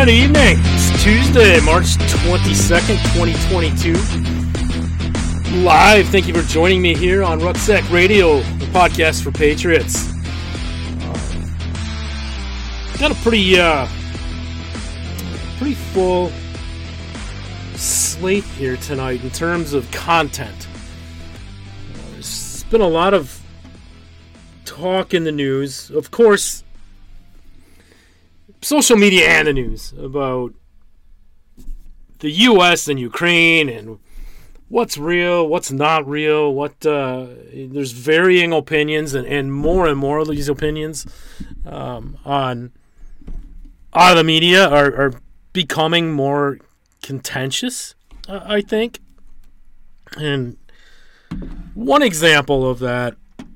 Good evening. It's Tuesday, March 22nd, 2022. Live. Thank you for joining me here on Rucksack Radio, the podcast for Patriots. Got a pretty full slate here tonight in terms of content. There's been a lot of talk in the news. Of course, social media and the news about the U.S. and Ukraine and what's real, what's not real, there's varying opinions and more of these opinions on out of the media are becoming more contentious, I think. And one example of that,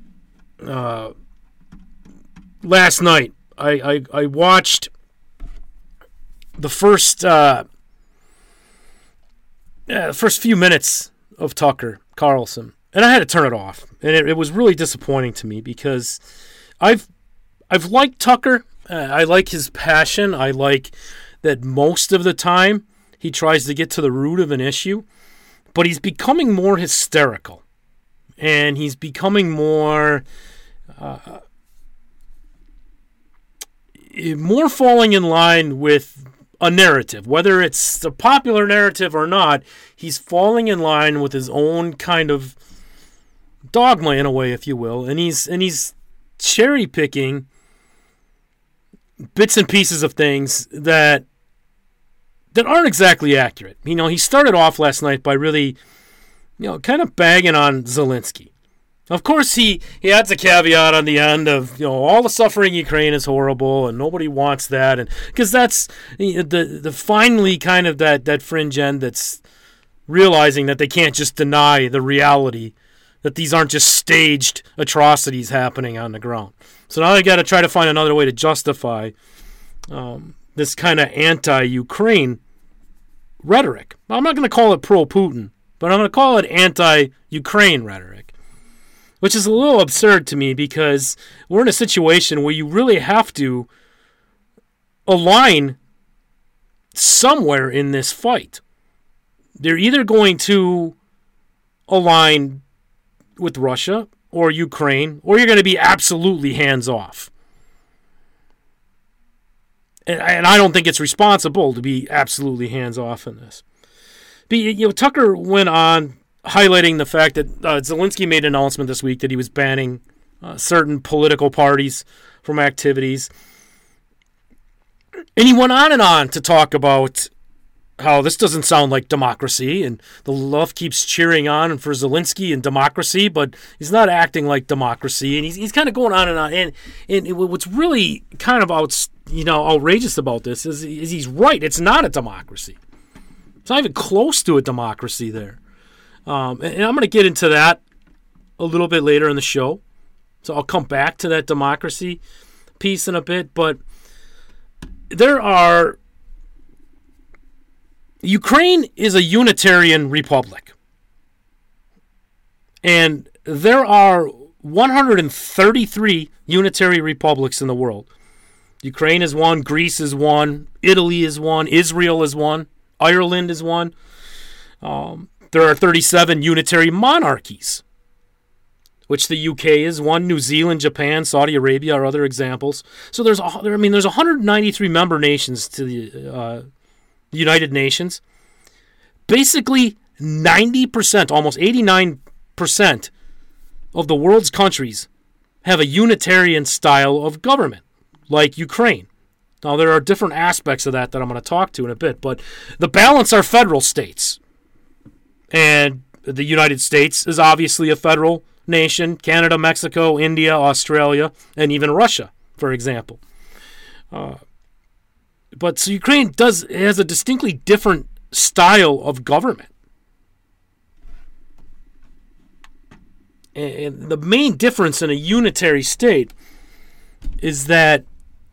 last night, I watched the first few minutes of Tucker Carlson, and I had to turn it off, and it was really disappointing to me because I've liked Tucker. I like his passion. I like that most of the time he tries to get to the root of an issue, but he's becoming more hysterical, and he's becoming more falling in line with a narrative. Whether it's a popular narrative or not, he's falling in line with his own kind of dogma in a way, if you will, and he's cherry picking bits and pieces of things that aren't exactly accurate. You know, he started off last night by really, kind of bagging on Zelensky. Of course, he adds a caveat on the end of, all the suffering in Ukraine is horrible and nobody wants that, and because that's the finally kind of that fringe end that's realizing that they can't just deny the reality that these aren't just staged atrocities happening on the ground. So now they got to try to find another way to justify this kind of anti-Ukraine rhetoric. I'm not going to call it pro-Putin, but I'm going to call it anti-Ukraine rhetoric. Which is a little absurd to me because we're in a situation where you really have to align somewhere in this fight. They're either going to align with Russia or Ukraine, or you're going to be absolutely hands-off. And I don't think it's responsible to be absolutely hands-off in this. But, Tucker went on highlighting the fact that Zelensky made an announcement this week that he was banning certain political parties from activities. And he went on to talk about how this doesn't sound like democracy, and the left keeps cheering on for Zelensky and democracy, but he's not acting like democracy. And he's kind of going on. And what's really kind of outrageous about this is he's right. It's not a democracy. It's not even close to a democracy there. And I'm going to get into that a little bit later in the show. So I'll come back to that democracy piece in a bit. But Ukraine is a Unitarian republic. And there are 133 Unitary republics in the world. Ukraine is one, Greece is one, Italy is one, Israel is one, Ireland is one. There are 37 unitary monarchies, which the UK is one. New Zealand, Japan, Saudi Arabia are other examples. So there's 193 member nations to the United Nations. Basically, 90%, almost 89% of the world's countries have a Unitarian style of government, like Ukraine. Now, there are different aspects of that I'm going to talk to in a bit, but the balance are federal states. And the United States is obviously a federal nation. Canada, Mexico, India, Australia, and even Russia, for example. But so Ukraine has a distinctly different style of government. And the main difference in a unitary state is that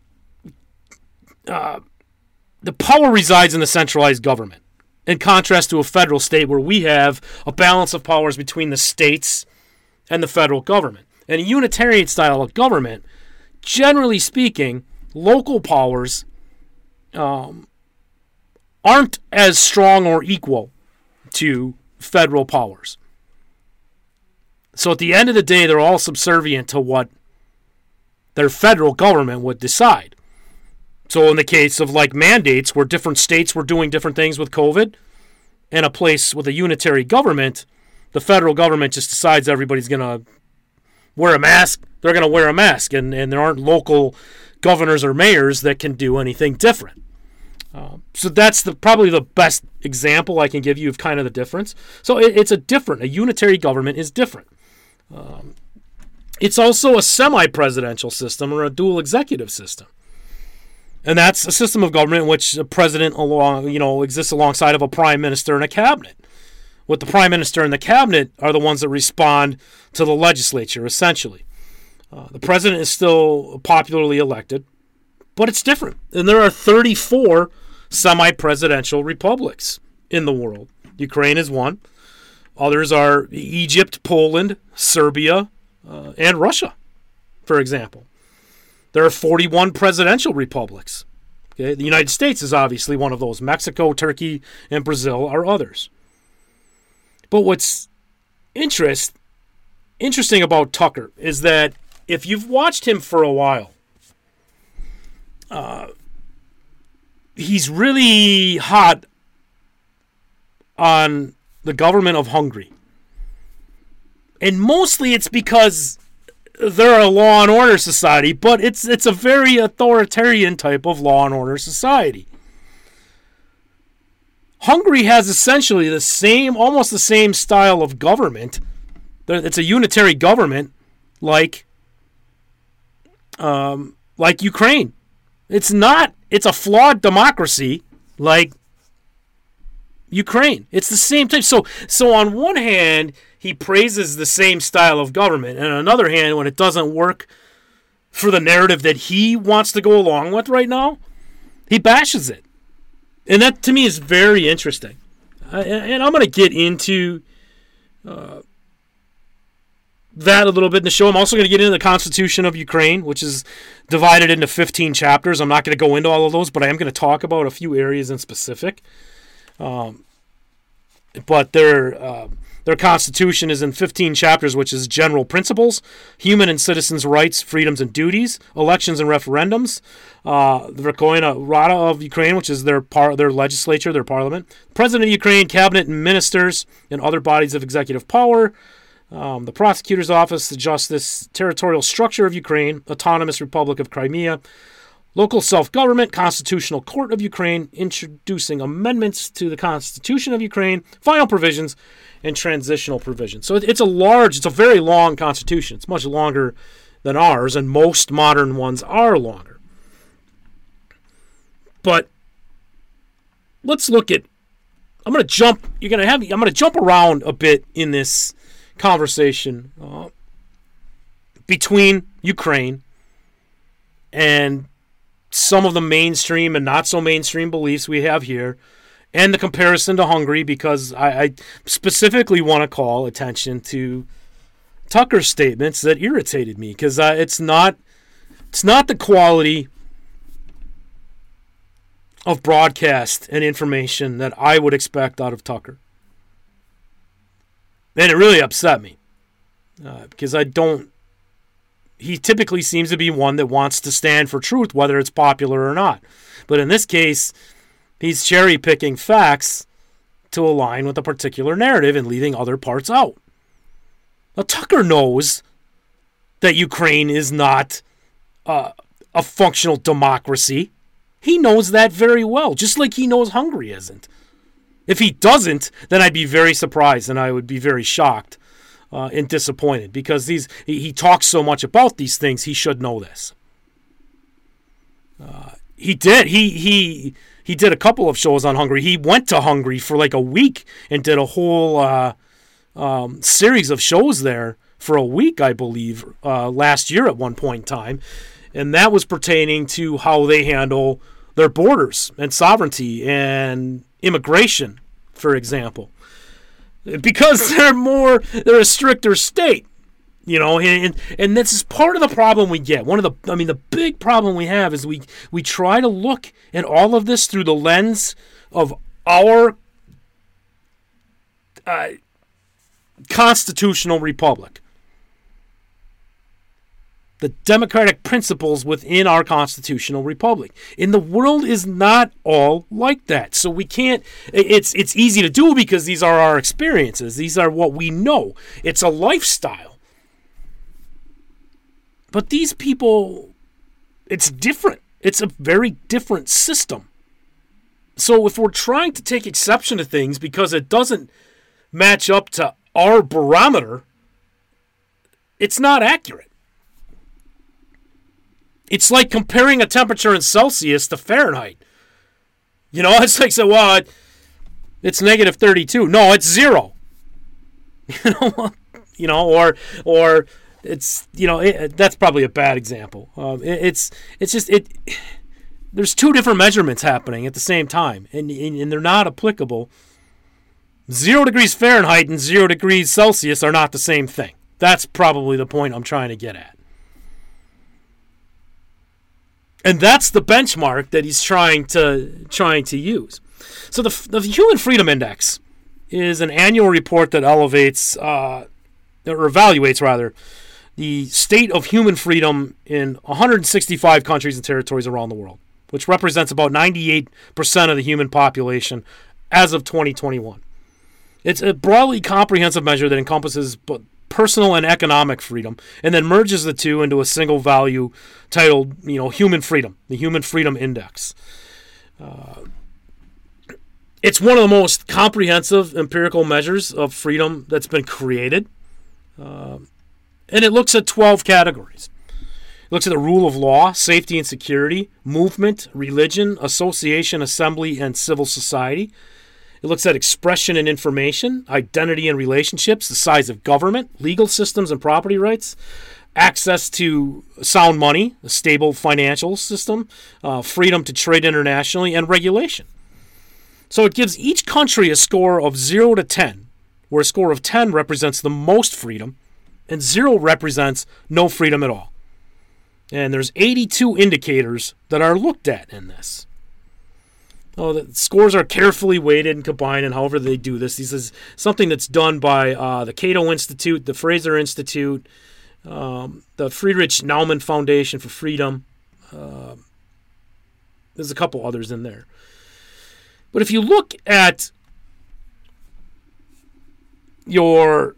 the power resides in the centralized government, in contrast to a federal state where we have a balance of powers between the states and the federal government. In a Unitarian style of government, generally speaking, local powers aren't as strong or equal to federal powers. So at the end of the day, they're all subservient to what their federal government would decide. So in the case of like mandates, where different states were doing different things with COVID, and a place with a unitary government, the federal government just decides everybody's going to wear a mask. They're going to wear a mask, and there aren't local governors or mayors that can do anything different. So that's probably the best example I can give you of kind of the difference. So it's a unitary government is different. It's also a semi-presidential system or a dual executive system. And that's a system of government in which a president exists alongside of a prime minister and a cabinet. What the prime minister and the cabinet are the ones that respond to the legislature, essentially. The president is still popularly elected, but it's different. And there are 34 semi-presidential republics in the world. Ukraine is one. Others are Egypt, Poland, Serbia, and Russia, for example. There are 41 presidential republics. Okay? The United States is obviously one of those. Mexico, Turkey, and Brazil are others. But what's interesting about Tucker is that if you've watched him for a while, he's really hot on the government of Hungary. And mostly it's because they're a law and order society, but it's a very authoritarian type of law and order society. Hungary has essentially almost the same style of government. It's a unitary government like Ukraine. It's a flawed democracy like Ukraine. It's the same type. So on one hand, he praises the same style of government, and on the other hand, when it doesn't work for the narrative that he wants to go along with right now, he bashes it. And that, to me, is very interesting. And I'm going to get into that a little bit in the show. I'm also going to get into the Constitution of Ukraine, which is divided into 15 chapters. I'm not going to go into all of those, but I am going to talk about a few areas in specific. But their Constitution is in 15 chapters, which is general principles, human and citizens' rights, freedoms, and duties, elections and referendums, the Verkhovna Rada of Ukraine, which is their legislature, their parliament, President of Ukraine, cabinet and ministers, and other bodies of executive power, the prosecutor's office, the justice, territorial structure of Ukraine, autonomous Republic of Crimea, local self-government, Constitutional Court of Ukraine, introducing amendments to the Constitution of Ukraine, final provisions, and transitional provisions. So it's a very long Constitution. It's much longer than ours, and most modern ones are longer. But let's look at. I'm going to jump around a bit in this conversation between Ukraine and some of the mainstream and not so mainstream beliefs we have here, and the comparison to Hungary, because I specifically want to call attention to Tucker's statements that irritated me, because it's not the quality of broadcast and information that I would expect out of Tucker. And it really upset me, because he typically seems to be one that wants to stand for truth, whether it's popular or not. But in this case, he's cherry-picking facts to align with a particular narrative and leaving other parts out. Now, Tucker knows that Ukraine is not a functional democracy. He knows that very well, just like he knows Hungary isn't. If he doesn't, then I'd be very surprised and I would be very shocked and disappointed, because he talks so much about these things. He should know this. He did. He did a couple of shows on Hungary. He went to Hungary for like a week and did a whole series of shows there for a week, I believe, last year at one point in time. And that was pertaining to how they handle their borders and sovereignty and immigration, for example. Because they're a stricter state, and this is part of the problem we get. The big problem we have is we try to look at all of this through the lens of our constitutional republic. The democratic principles within our constitutional republic. And the world is not all like that. So we can't, it's easy to do because these are our experiences. These are what we know. It's a lifestyle. But these people, it's different. It's a very different system. So if we're trying to take exception to things because it doesn't match up to our barometer, it's not accurate. It's like comparing a temperature in Celsius to Fahrenheit. You know, it's like, so, well, it's negative 32. No, it's 0. Or it's, that's probably a bad example. It's just, there's two different measurements happening at the same time, and they're not applicable. 0 degrees Fahrenheit and 0 degrees Celsius are not the same thing. That's probably the point I'm trying to get at. And that's the benchmark that he's trying to use. So the Human Freedom Index is an annual report that evaluates the state of human freedom in 165 countries and territories around the world, which represents about 98% of the human population as of 2021. It's a broadly comprehensive measure that encompasses personal and economic freedom, and then merges the two into a single value titled, human freedom, the Human Freedom Index. It's one of the most comprehensive empirical measures of freedom that's been created, and it looks at 12 categories. It looks at the rule of law, safety and security, movement, religion, association, assembly, and civil society. It looks at expression and information, identity and relationships, the size of government, legal systems and property rights, access to sound money, a stable financial system, freedom to trade internationally, and regulation. So it gives each country a score of 0 to 10, where a score of 10 represents the most freedom, and 0 represents no freedom at all. And there's 82 indicators that are looked at in this. The scores are carefully weighted and combined, and however they do this. This is something that's done by the Cato Institute, the Fraser Institute, the Friedrich Naumann Foundation for Freedom. There's a couple others in there. But if you look at your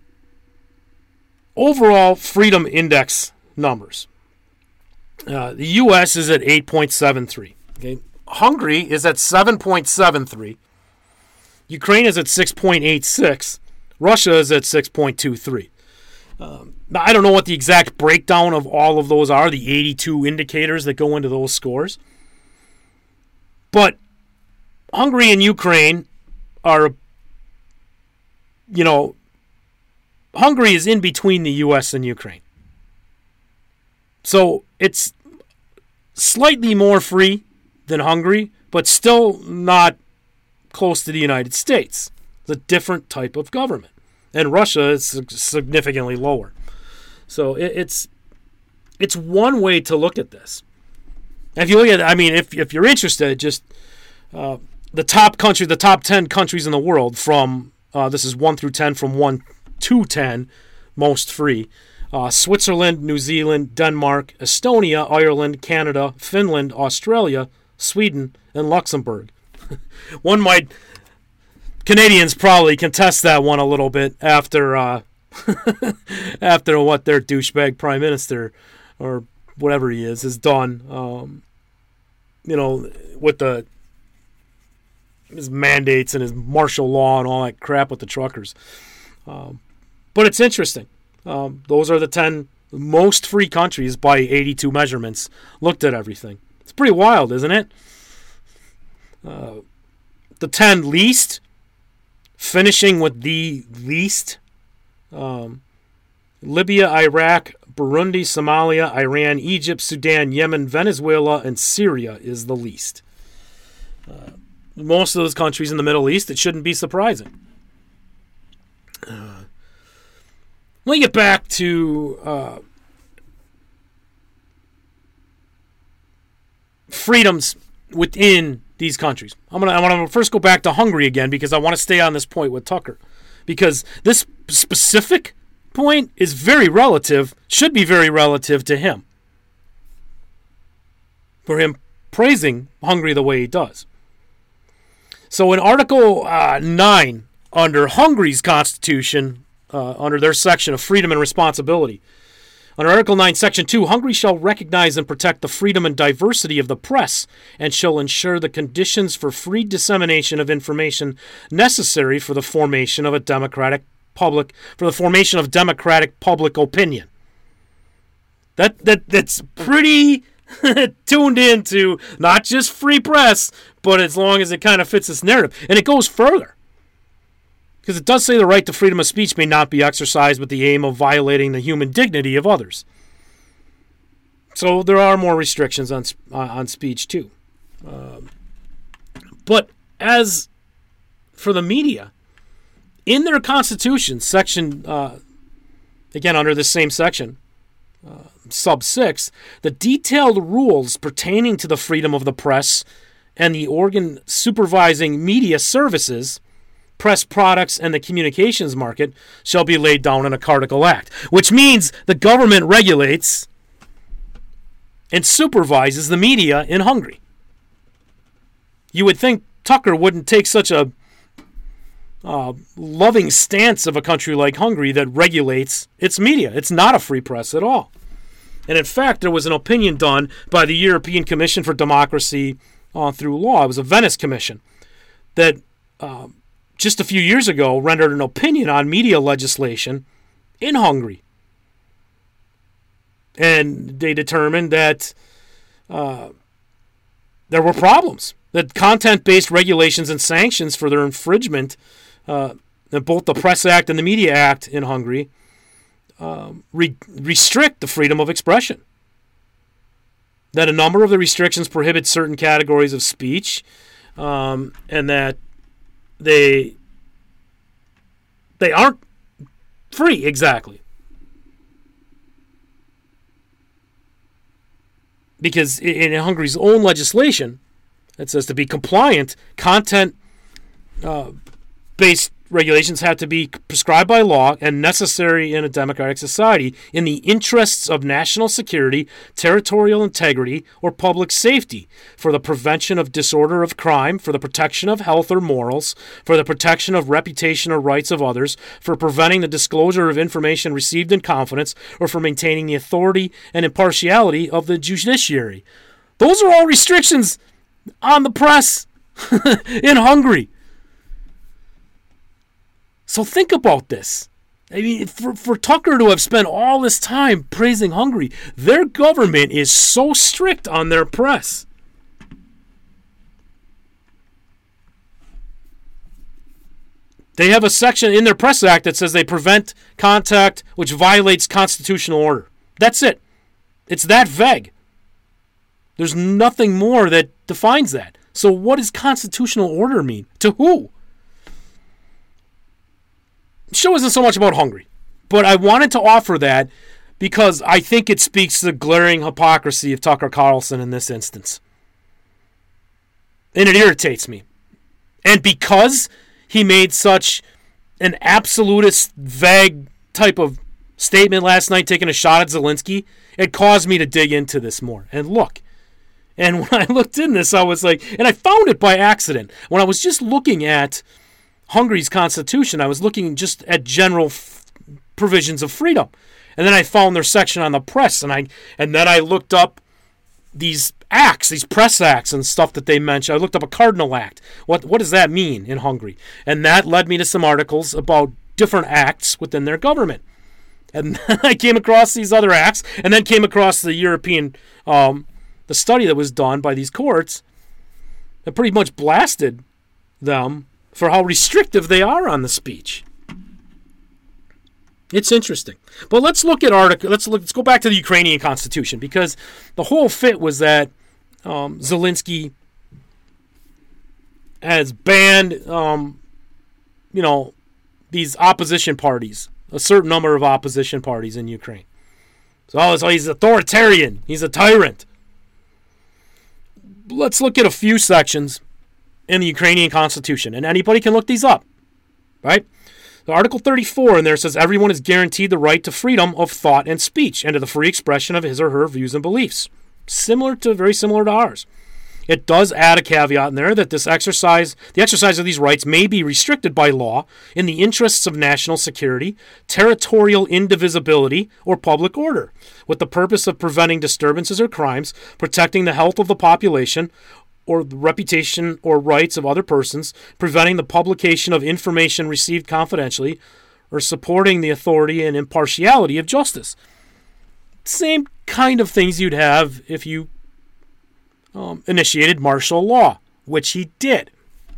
overall freedom index numbers, the U.S. is at 8.73. Okay. Hungary is at 7.73. Ukraine is at 6.86. Russia is at 6.23. Now, I don't know what the exact breakdown of all of those are, the 82 indicators that go into those scores. But Hungary and Ukraine are, Hungary is in between the U.S. and Ukraine. So it's slightly more free than Hungary, but still not close to the United States. It's a different type of government. And Russia is significantly lower. So it's one way to look at this. If you look at if you're interested, just the top 10 countries in the world from, this is 1 through 10, from 1 to 10, most free. Switzerland, New Zealand, Denmark, Estonia, Ireland, Canada, Finland, Australia, Sweden, and Luxembourg. Canadians probably contest that one a little bit after after what their douchebag prime minister, or whatever he is, has done. With his mandates and his martial law and all that crap with the truckers. But it's interesting. Those are the 10 most free countries by 82 measurements. Looked at everything. It's pretty wild, isn't it? The 10 least, finishing with the least, Libya, Iraq, Burundi, Somalia, Iran, Egypt, Sudan, Yemen, Venezuela, and Syria is the least. Most of those countries in the Middle East, it shouldn't be surprising. Let me get back to freedoms within these countries. I want to first go back to Hungary again because I want to stay on this point with Tucker. Because this specific point is very relative, should be very relative to him. For him praising Hungary the way he does. So in Article 9, under Hungary's constitution, under their section of freedom and responsibility, under Article 9, Section 2, Hungary shall recognize and protect the freedom and diversity of the press and shall ensure the conditions for free dissemination of information necessary for the formation of democratic public opinion. That's pretty tuned into not just free press, but as long as it kind of fits this narrative. And it goes further. Because it does say the right to freedom of speech may not be exercised with the aim of violating the human dignity of others. So there are more restrictions on speech too. But as for the media, in their constitution, section, again under this same section, sub 6, the detailed rules pertaining to the freedom of the press and the organ supervising media services, press products, and the communications market shall be laid down in a Cardical Act, which means the government regulates and supervises the media in Hungary. You would think Tucker wouldn't take such a loving stance of a country like Hungary that regulates its media. It's not a free press at all. And in fact, there was an opinion done by the European Commission for Democracy through Law. It was a Venice Commission that just a few years ago rendered an opinion on media legislation in Hungary. And they determined that there were problems, that content-based regulations and sanctions for their infringement in both the Press Act and the Media Act in Hungary restrict the freedom of expression. That a number of the restrictions prohibit certain categories of speech, and that they aren't free exactly. Because in Hungary's own legislation, it says to be compliant, content-based regulations have to be prescribed by law and necessary in a democratic society in the interests of national security, territorial integrity, or public safety, for the prevention of disorder of crime, for the protection of health or morals, for the protection of reputation or rights of others, for preventing the disclosure of information received in confidence, or for maintaining the authority and impartiality of the judiciary. Those are all restrictions on the press in Hungary. So think about this. I mean, for Tucker to have spent all this time praising Hungary, their government is so strict on their press. They have a section in their Press Act that says they prevent contact which violates constitutional order. That's it. It's that vague. There's nothing more that defines that. So what does constitutional order mean? To who? The show isn't so much about Hungary, but I wanted to offer that because I think it speaks to the glaring hypocrisy of Tucker Carlson in this instance. And it irritates me. And because he made such an absolutist, vague type of statement last night, taking a shot at Zelensky, it caused me to dig into this more and look. And when I looked in this, I was like, and I found it by accident. When I was just looking at Hungary's constitution, I was looking just at general provisions of freedom. And then I found their section on the press, and then I looked up these acts, these press acts and stuff that they mentioned. I looked up a Cardinal Act. What does that mean in Hungary? And that led me to some articles about different acts within their government. And then I came across these other acts, and then came across the European, the study that was done by these courts that pretty much blasted them for how restrictive they are on the speech. It's interesting. But let's look at let's go back to the Ukrainian constitution, because the whole fit was that Zelensky has banned these opposition parties, a certain number of opposition parties in Ukraine. So he's authoritarian, he's a tyrant. Let's look at a few sections in the Ukrainian constitution. And anybody can look these up, right? The Article 34 in there says everyone is guaranteed the right to freedom of thought and speech and to the free expression of his or her views and beliefs. Very similar to ours. It does add a caveat in there that the exercise of these rights may be restricted by law in the interests of national security, territorial indivisibility, or public order, with the purpose of preventing disturbances or crimes, protecting the health of the population, or the reputation or rights of other persons, preventing the publication of information received confidentially, or supporting the authority and impartiality of justice. Same kind of things you'd have if you initiated martial law, which he did.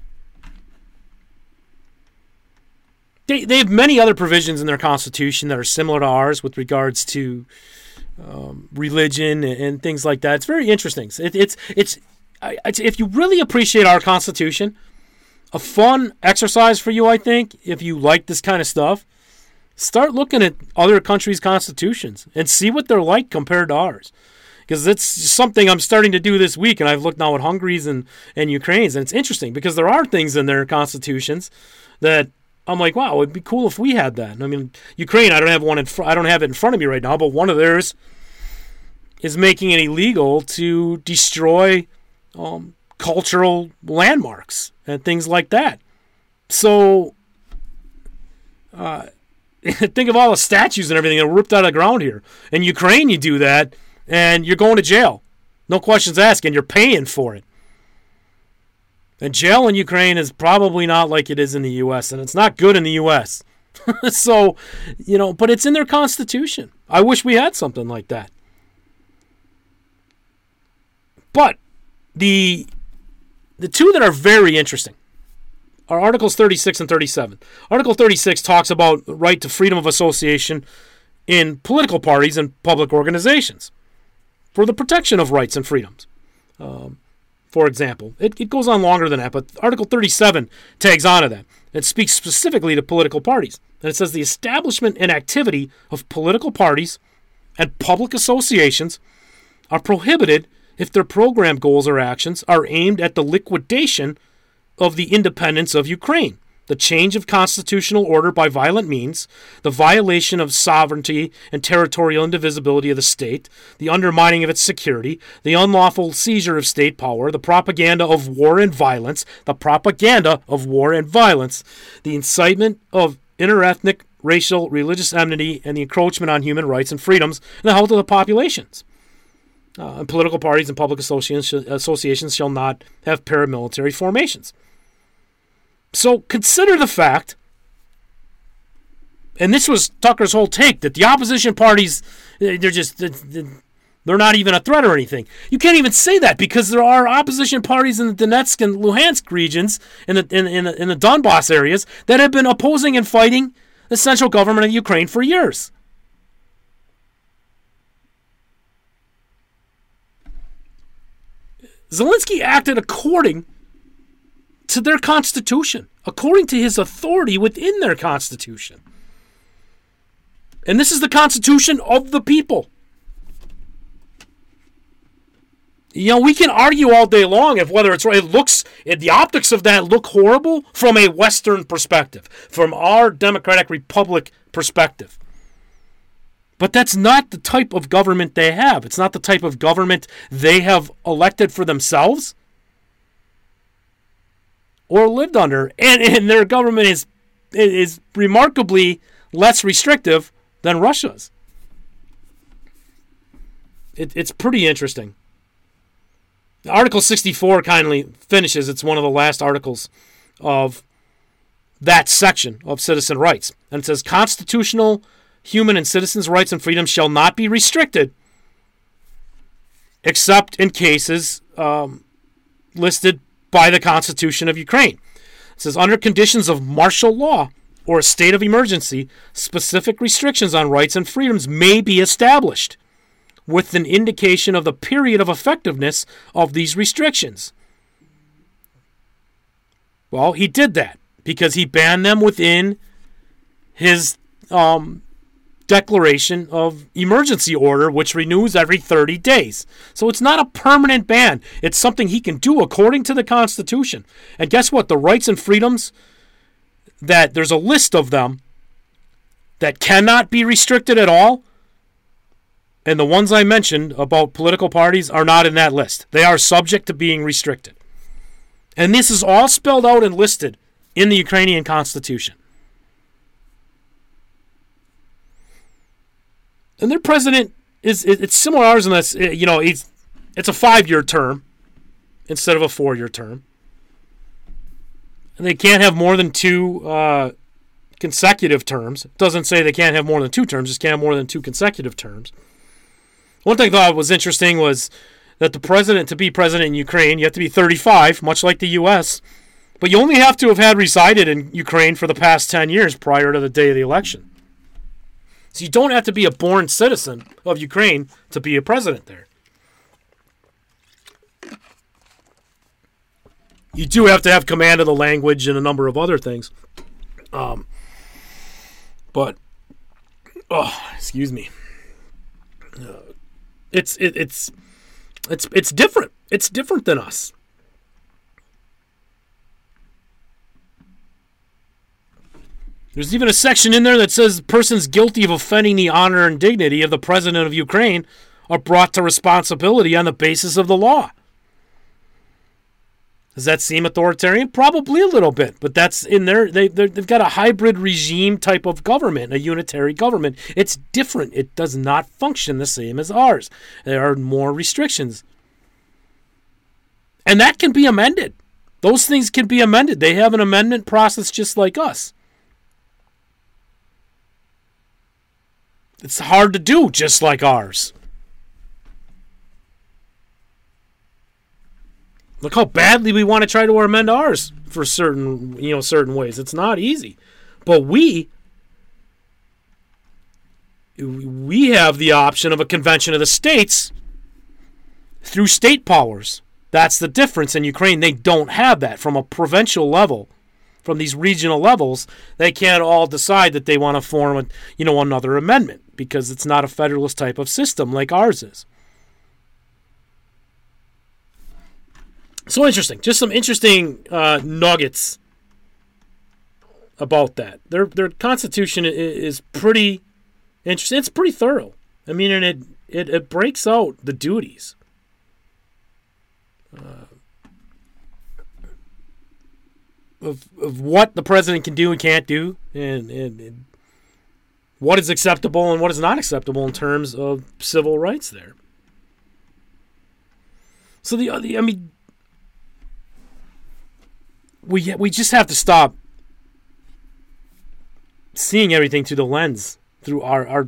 They have many other provisions in their constitution that are similar to ours with regards to religion and things like that. It's very interesting. If you really appreciate our Constitution, a fun exercise for you, I think, if you like this kind of stuff, start looking at other countries' constitutions and see what they're like compared to ours. Because it's something I'm starting to do this week, and I've looked now at Hungary's and Ukraine's, and it's interesting because there are things in their constitutions that I'm like, wow, it'd be cool if we had that. I mean, Ukraine, I don't have it in front of me right now, but one of theirs is making it illegal to destroy cultural landmarks and things like that. So think of all the statues and everything that were ripped out of the ground here. In Ukraine, you do that, and you're going to jail. No questions asked, and you're paying for it. And jail in Ukraine is probably not like it is in the U.S., and it's not good in the U.S. So, but it's in their constitution. I wish we had something like that. But the two that are very interesting are Articles 36 and 37. Article 36 talks about the right to freedom of association in political parties and public organizations for the protection of rights and freedoms. For example, it goes on longer than that, but Article 37 tags onto that. It speaks specifically to political parties. And it says the establishment and activity of political parties and public associations are prohibited if their program goals or actions are aimed at the liquidation of the independence of Ukraine, the change of constitutional order by violent means, the violation of sovereignty and territorial indivisibility of the state, the undermining of its security, the unlawful seizure of state power, the propaganda of war and violence, the incitement of interethnic, racial, religious enmity, and the encroachment on human rights and freedoms and the health of the populations. And political parties and public associations shall not have paramilitary formations. So consider the fact, and this was Tucker's whole take, that the opposition parties, they're not even a threat or anything. You can't even say that because there are opposition parties in the Donetsk and Luhansk regions, in the Donbass areas, that have been opposing and fighting the central government of Ukraine for years. Zelensky acted according to their constitution, according to his authority within their constitution. And this is the constitution of the people. We can argue all day long if whether it's right. The optics of that look horrible from a Western perspective, from our democratic republic perspective. But that's not the type of government they have. It's not the type of government they have elected for themselves or lived under. And their government is remarkably less restrictive than Russia's. It's pretty interesting. Article 64 kindly finishes. It's one of the last articles of that section of citizen rights. And it says, constitutional human and citizens' rights and freedoms shall not be restricted except in cases listed by the Constitution of Ukraine. It says, under conditions of martial law or a state of emergency, specific restrictions on rights and freedoms may be established with an indication of the period of effectiveness of these restrictions. Well, he did that because he banned them within his declaration of emergency order, which renews every 30 days. So it's not a permanent ban. It's something he can do according to the Constitution. And guess what? The rights and freedoms, that there's a list of them that cannot be restricted at all. And the ones I mentioned about political parties are not in that list. They are subject to being restricted. And this is all spelled out and listed in the Ukrainian Constitution. And their president it's similar to ours in this, it's a 5-year term instead of a 4-year term. And they can't have more than 2 consecutive terms. It doesn't say they can't have more than 2 terms, just can't have more than 2 consecutive terms. One thing I thought was interesting was that to be president in Ukraine, you have to be 35, much like the U.S., but you only have to have had resided in Ukraine for the past 10 years prior to the day of the election. So you don't have to be a born citizen of Ukraine to be a president there. You do have to have command of the language and a number of other things. Excuse me. It's different. It's different than us. There's even a section in there that says persons guilty of offending the honor and dignity of the president of Ukraine are brought to responsibility on the basis of the law. Does that seem authoritarian? Probably a little bit, but that's in there. They've got a hybrid regime type of government, a unitary government. It's different. It does not function the same as ours. There are more restrictions. And that can be amended. Those things can be amended. They have an amendment process just like us. It's hard to do just like ours. Look how badly we want to try to amend ours for certain ways. It's not easy. But we have the option of a convention of the states through state powers. That's the difference. In Ukraine, they don't have that. From a provincial level, from these regional levels, they can't all decide that they want to form another amendment because it's not a federalist type of system like ours is. So interesting. Just some interesting nuggets about that. Their constitution is pretty interesting. It's pretty thorough. I mean, and it breaks out the duties. Of what the president can do and can't do, and what is acceptable and what is not acceptable in terms of civil rights there. So we just have to stop seeing everything through the lens, through our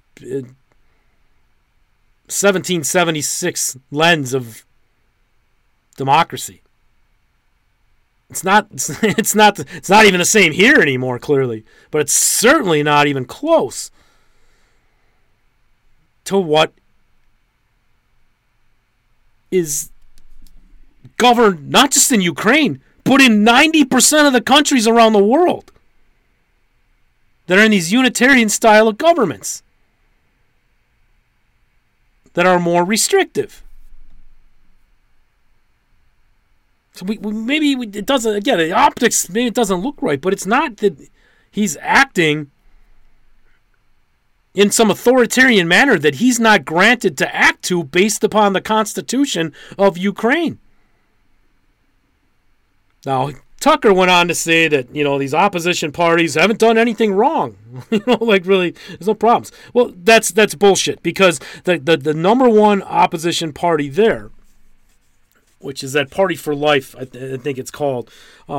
1776 lens of democracy. It's not even the same here anymore, clearly, but it's certainly not even close to what is governed not just in Ukraine, but in 90% of the countries around the world that are in these Unitarian style of governments that are more restrictive. So it doesn't, again, the optics, maybe it doesn't look right, but it's not that he's acting in some authoritarian manner that he's not granted to act to based upon the Constitution of Ukraine. Now, Tucker went on to say that, these opposition parties haven't done anything wrong. Really, there's no problems. Well, that's bullshit, because the number one opposition party there, which is that Party for Life, I think it's called,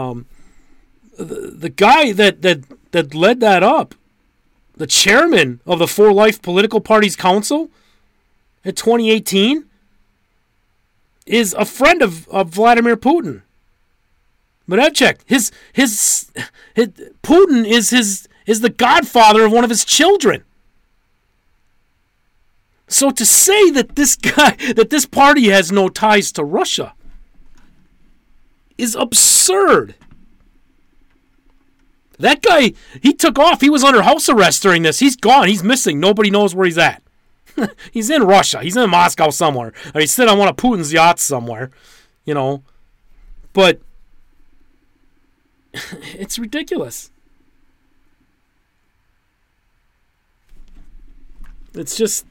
the guy that led that up, the chairman of the For Life Political Parties Council in 2018, is a friend of Vladimir Putin. Medvedchuk, his Putin is the godfather of one of his children. So to say that this party has no ties to Russia is absurd. That guy, he took off. He was under house arrest during this. He's gone. He's missing. Nobody knows where he's at. He's in Russia. He's in Moscow somewhere. Or he's sitting on one of Putin's yachts somewhere. You know. But it's ridiculous. It's just...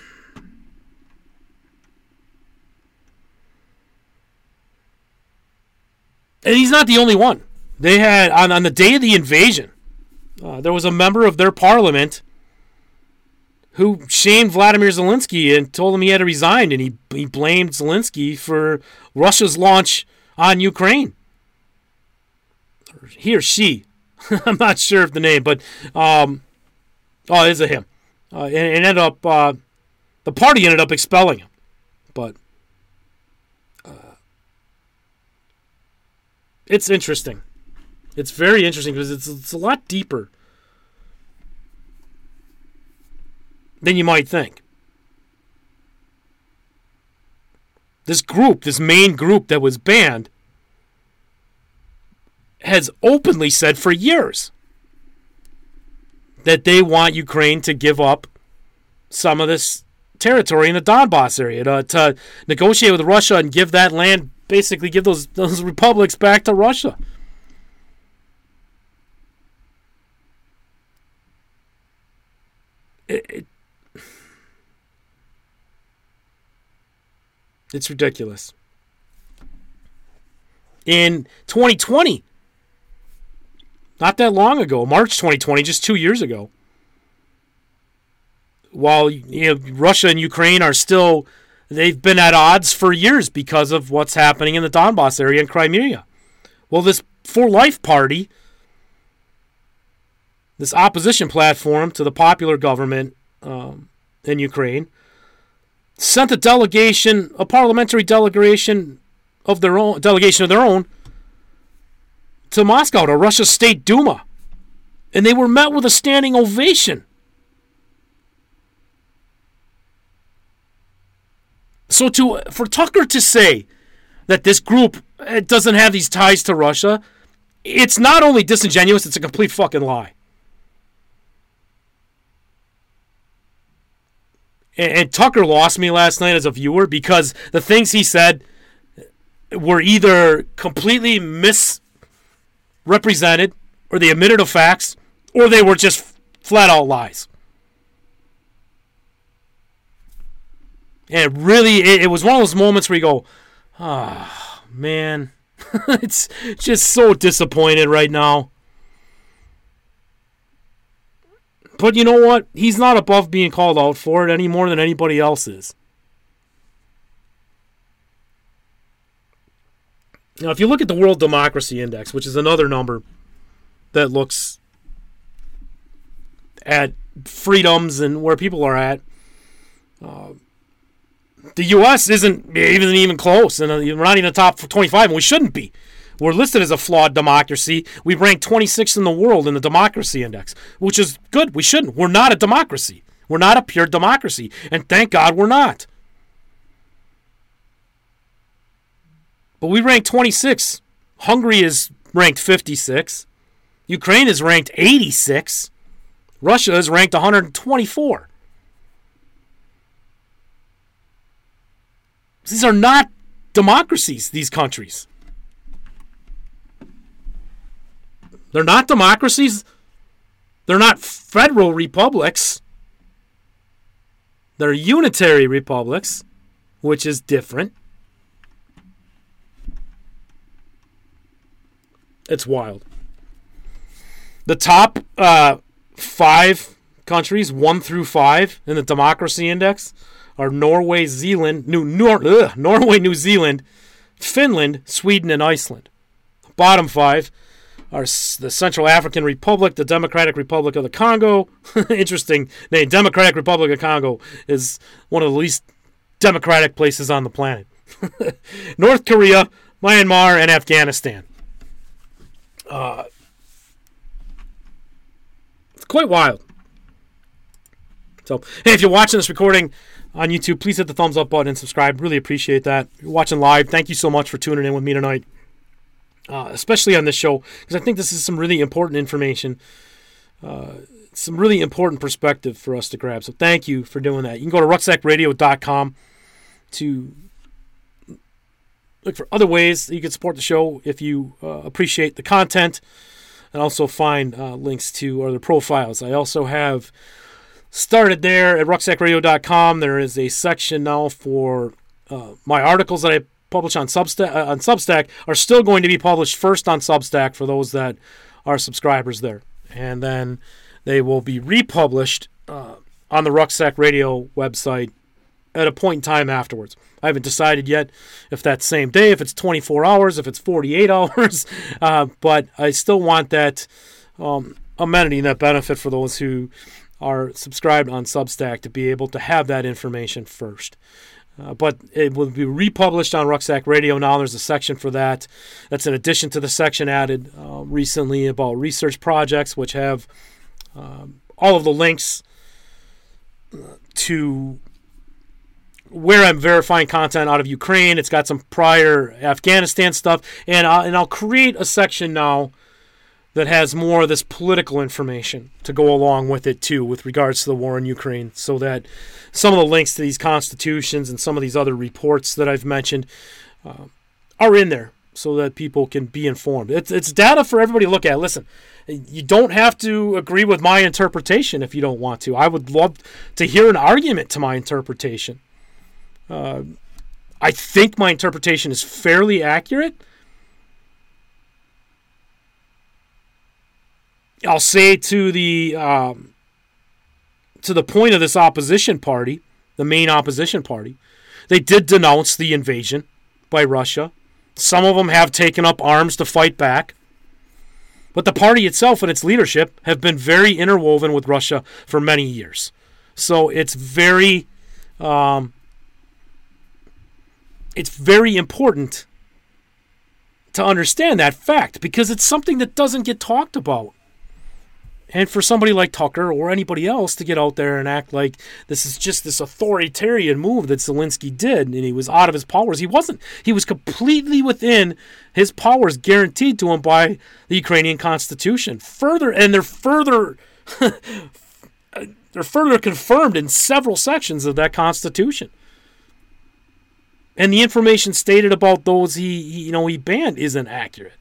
And he's not the only one. They had, on the day of the invasion, there was a member of their parliament who shamed Vladimir Zelensky and told him he had to resign, and he blamed Zelensky for Russia's launch on Ukraine. He or she. I'm not sure of the name, but it is a him. And it ended up, the party ended up expelling him. But it's interesting. It's very interesting because it's a lot deeper than you might think. This group, this main group that was banned, has openly said for years that they want Ukraine to give up some of this territory in the Donbass area, to negotiate with Russia and give that land, basically give those republics back to Russia. It's ridiculous. In 2020, not that long ago, March 2020, just 2 years ago, while Russia and Ukraine are still, they've been at odds for years because of what's happening in the Donbass area and Crimea. Well, this For Life party, this opposition platform to the popular government in Ukraine, sent a parliamentary delegation of their own, to Moscow, to Russia's State Duma. And they were met with a standing ovation. So for Tucker to say that this group doesn't have these ties to Russia, it's not only disingenuous, it's a complete fucking lie. And Tucker lost me last night as a viewer because the things he said were either completely misrepresented, or they omitted of facts, or they were just flat out lies. And it was one of those moments where you go, man, it's just so disappointed right now. But you know what? He's not above being called out for it any more than anybody else is. Now, if you look at the World Democracy Index, which is another number that looks at freedoms and where people are at, the U.S. isn't even close, and we're not even in the top 25, and we shouldn't be. We're listed as a flawed democracy. We rank 26th in the world in the Democracy Index, which is good. We shouldn't. We're not a democracy. We're not a pure democracy, and thank God we're not. But we rank 26. Hungary is ranked 56. Ukraine is ranked 86. Russia is ranked 124. These are not democracies, these countries. They're not democracies. They're not federal republics. They're unitary republics, which is different. It's wild. The top 5 countries, 1 through 5, in the Democracy Index are Norway, Norway, New Zealand, Finland, Sweden, and Iceland. Bottom 5 are the Central African Republic, the Democratic Republic of the Congo. Interesting name. Democratic Republic of Congo is one of the least democratic places on the planet. North Korea, Myanmar, and Afghanistan. It's quite wild. So, hey, if you're watching this recording on YouTube, please hit the thumbs up button and subscribe. Really appreciate that. If you're watching live, thank you so much for tuning in with me tonight. especially on this show, because I think this is some really important information, some really important perspective for us to grab. So thank you for doing that. You can go to rucksackradio.com to look for other ways that you can support the show if you appreciate the content, and also find links to other profiles. I also have started there at rucksackradio.com. There is a section now for my articles that I publish on Substack are still going to be published first on Substack for those that are subscribers there. And then they will be republished on the Rucksack Radio website at a point in time afterwards. I haven't decided yet if that's same day, if it's 24 hours, if it's 48 hours, but I still want that amenity and that benefit for those who are subscribed on Substack to be able to have that information first. But it will be republished on Rucksack Radio now. There's a section for that. That's in addition to the section added recently about research projects, which have all of the links to where I'm verifying content out of Ukraine. It's got some prior Afghanistan stuff. And I'll create a section now that has more of this political information to go along with it too, with regards to the war in Ukraine, so that some of the links to these constitutions and some of these other reports that I've mentioned are in there so that people can be informed. It's data for everybody to look at. Listen, you don't have to agree with my interpretation if you don't want to. I would love to hear an argument to my interpretation. I think my interpretation is fairly accurate. I'll say to the point of this opposition party, the main opposition party, they did denounce the invasion by Russia. Some of them have taken up arms to fight back. But the party itself and its leadership have been very interwoven with Russia for many years. So it's very important to understand that fact, because it's something that doesn't get talked about. And for somebody like Tucker or anybody else to get out there and act like this is just this authoritarian move that Zelensky did and he was out of his powers. He wasn't. He was completely within his powers guaranteed to him by the Ukrainian constitution. They're further confirmed in several sections of that constitution. And the information stated about those he banned isn't accurate.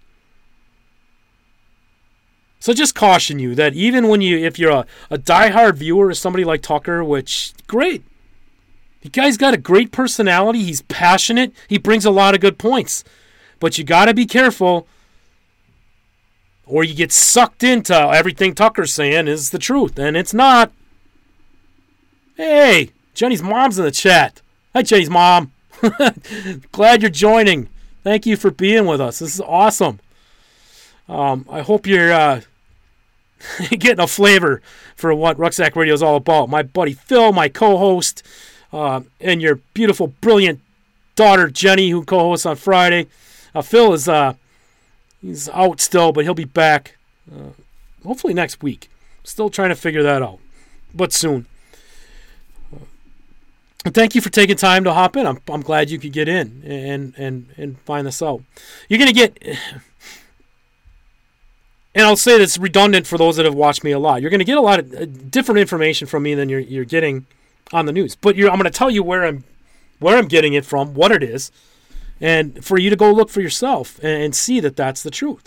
So just caution you that even if you're a diehard viewer of somebody like Tucker, which, great. The guy's got a great personality. He's passionate. He brings a lot of good points. But you got to be careful, or you get sucked into everything Tucker's saying is the truth, and it's not. Hey, Jenny's mom's in the chat. Hi, Jenny's mom. Glad you're joining. Thank you for being with us. This is awesome. I hope you're getting a flavor for what Rucksack Radio is all about. My buddy Phil, my co-host, and your beautiful, brilliant daughter Jenny, who co-hosts on Friday. Phil is he's out still, but he'll be back hopefully next week. Still trying to figure that out, but soon. Thank you for taking time to hop in. I'm glad you could get in and find this out. You're gonna get. And I'll say that's redundant for those that have watched me a lot. You're going to get a lot of different information from me than you're getting on the news. But I'm going to tell you where I'm getting it from, what it is, and for you to go look for yourself and see that that's the truth.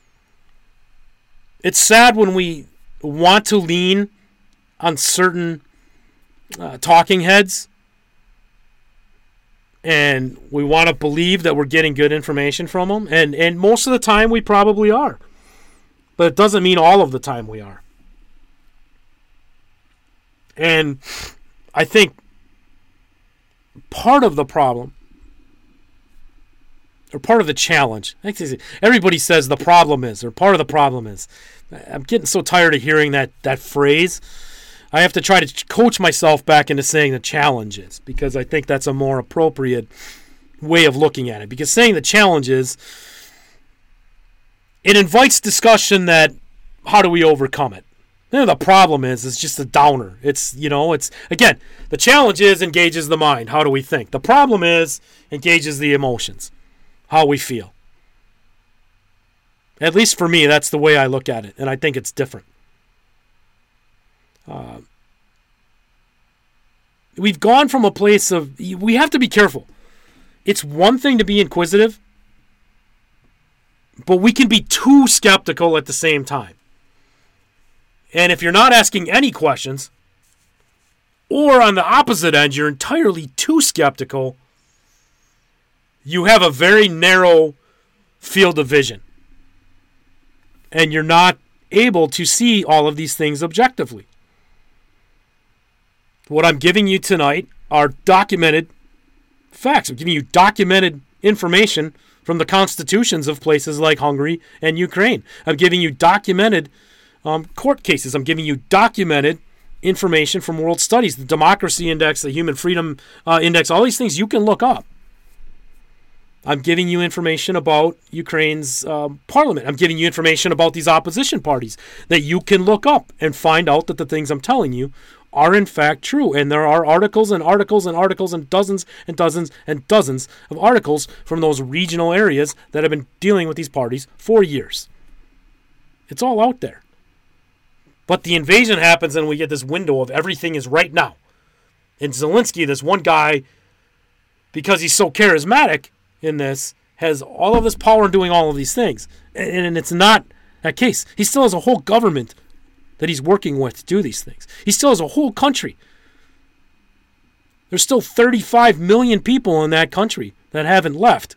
It's sad when we want to lean on certain talking heads and we want to believe that we're getting good information from them. And most of the time we probably are. But it doesn't mean all of the time we are. And I think part of the problem, or part of the challenge, everybody says the problem is, or part of the problem is. I'm getting so tired of hearing that phrase. I have to try to coach myself back into saying the challenge is, because I think that's a more appropriate way of looking at it. Because saying the challenge is, it invites discussion that how do we overcome it? The problem is it's just a downer. It's again, the challenge is engages the mind. How do we think? The problem is engages the emotions. How we feel. At least for me, that's the way I look at it, and I think it's different. We've gone from a place of, we have to be careful. It's one thing to be inquisitive, but we can be too skeptical at the same time. And if you're not asking any questions, or on the opposite end, you're entirely too skeptical, you have a very narrow field of vision. And you're not able to see all of these things objectively. What I'm giving you tonight are documented facts. I'm giving you documented information from the constitutions of places like Hungary and Ukraine. I'm giving you documented court cases. I'm giving you documented information from World Studies, the Democracy Index, the Human Freedom Index, all these things you can look up. I'm giving you information about Ukraine's parliament. I'm giving you information about these opposition parties that you can look up and find out that the things I'm telling you are in fact true. And there are articles and articles and articles and dozens and dozens and dozens of articles from those regional areas that have been dealing with these parties for years. It's all out there. But the invasion happens and we get this window of everything is right now. And Zelensky, this one guy, because he's so charismatic in this, has all of this power in doing all of these things. And it's not that case. He still has a whole government that he's working with to do these things. He still has a whole country. There's still 35 million people in that country that haven't left.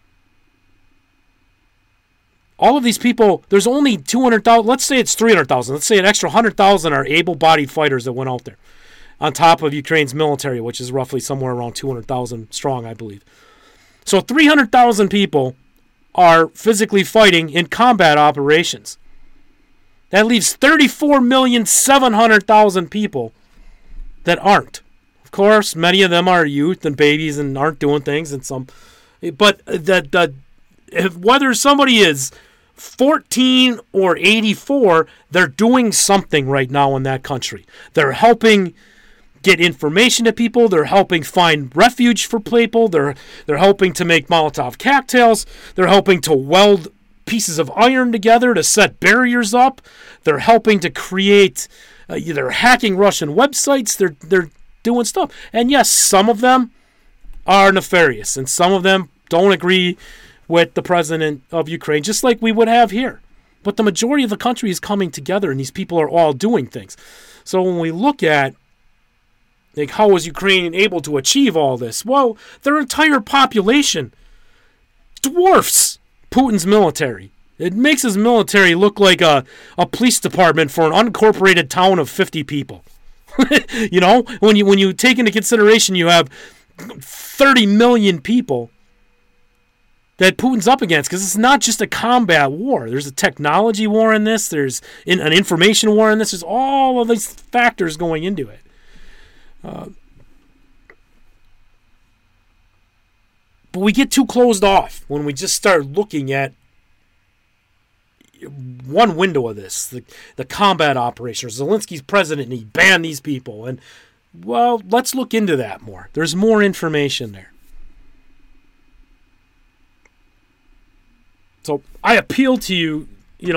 All of these people, there's only 200,000, let's say it's 300,000. Let's say an extra 100,000 are able-bodied fighters that went out there, on top of Ukraine's military, which is roughly somewhere around 200,000 strong, I believe. So 300,000 people are physically fighting in combat operations. That leaves 34,700,000 people that aren't. Of course, many of them are youth and babies and aren't doing things, and some. But whether somebody is 14 or 84, they're doing something right now in that country. They're helping get information to people. They're helping find refuge for people. They're helping to make Molotov cocktails. They're helping to weld pieces of iron together to set barriers up. They're helping to create. They're hacking Russian websites. They're doing stuff. And yes, some of them are nefarious, and some of them don't agree with the president of Ukraine, just like we would have here. But the majority of the country is coming together, and these people are all doing things. So when we look at, like, how was Ukraine able to achieve all this? Well, their entire population dwarfs Putin's military. It makes his military look like a police department for an unincorporated town of 50 people. You know, when you take into consideration you have 30 million people that Putin's up against, because it's not just a combat war. There's a technology war in this. There's an information war in this. There's all of these factors going into it. But we get too closed off when we just start looking at one window of this, the combat operations. Zelensky's president and he banned these people. And, well, let's look into that more. There's more information there. So I appeal to you,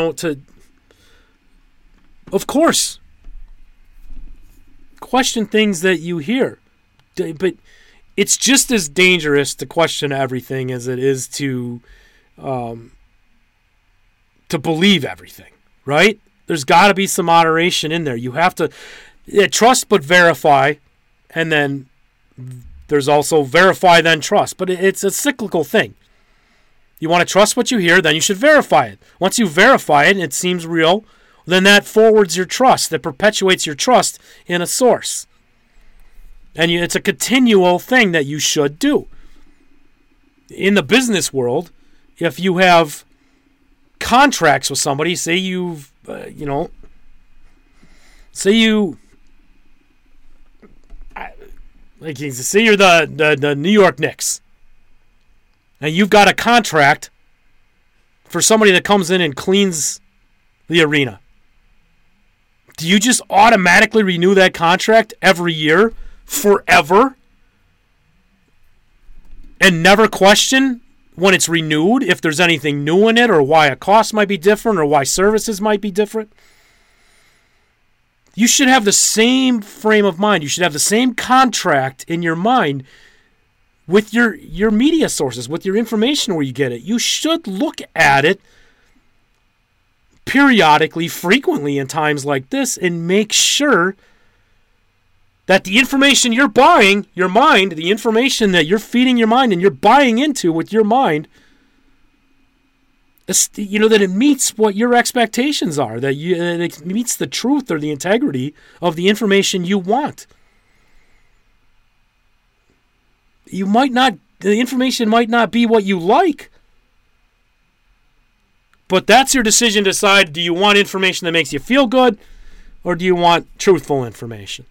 of course, question things that you hear. But it's just as dangerous to question everything as it is to believe everything, right? There's got to be some moderation in there. You have to trust but verify, and then there's also verify then trust. But it's a cyclical thing. You want to trust what you hear, then you should verify it. Once you verify it and it seems real, then that forwards your trust. That perpetuates your trust in a source. And it's a continual thing that you should do. In the business world, if you have contracts with somebody, say you're the New York Knicks, and you've got a contract for somebody that comes in and cleans the arena. Do you just automatically renew that contract every year, forever, and never question when it's renewed, if there's anything new in it, or why a cost might be different, or why services might be different. You should have the same frame of mind. You should have the same contract in your mind with your media sources, with your information where you get it. You should look at it periodically, frequently in times like this, and make sure that the information you're buying, your mind, the information that you're feeding your mind and you're buying into with your mind, that it meets what your expectations are, that it meets the truth or the integrity of the information you want. The information might not be what you like, but that's your decision to decide, do you want information that makes you feel good, or do you want truthful information?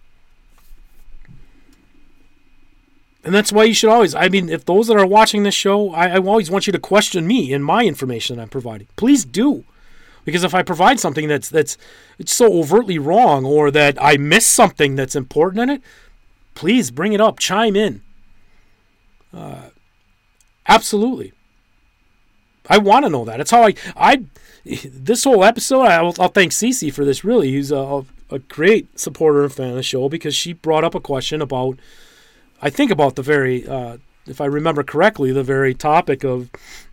And that's why you should always, if those that are watching this show, I always want you to question me and my information that I'm providing. Please do. Because if I provide something that's it's so overtly wrong, or that I miss something that's important in it, please bring it up, chime in. Absolutely. I want to know that. It's how this whole episode, I'll thank Cece for this, really. He's a great supporter and fan of the show, because she brought up a question about, I think about the very, if I remember correctly, the very topic of